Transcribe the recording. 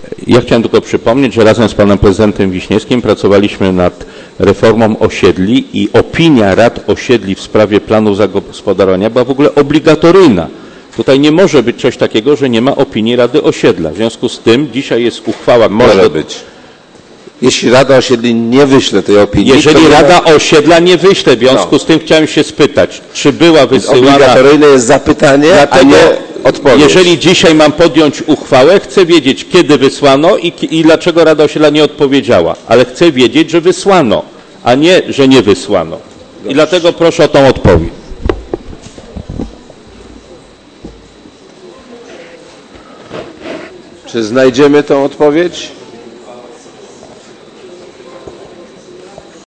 Ja chciałem tylko przypomnieć, że razem z panem prezydentem Wiśniewskim pracowaliśmy nad reformą osiedli i opinia rad osiedli w sprawie planu zagospodarowania była w ogóle obligatoryjna. Tutaj nie może być coś takiego, że nie ma opinii Rady Osiedla. W związku z tym dzisiaj jest uchwała... Może być. Jeśli Rada Osiedli nie wyśle tej opinii... Jeżeli Rada Osiedla nie wyśle, w związku z tym chciałem się spytać, czy była wysyłana... Obligatoryjne jest zapytanie, a nie odpowiedź. Jeżeli dzisiaj mam podjąć uchwałę, chcę wiedzieć, kiedy wysłano i dlaczego Rada Osiedla nie odpowiedziała. Ale chcę wiedzieć, że wysłano, a nie, że nie wysłano. I dlatego proszę o tą odpowiedź. Czy znajdziemy tę odpowiedź?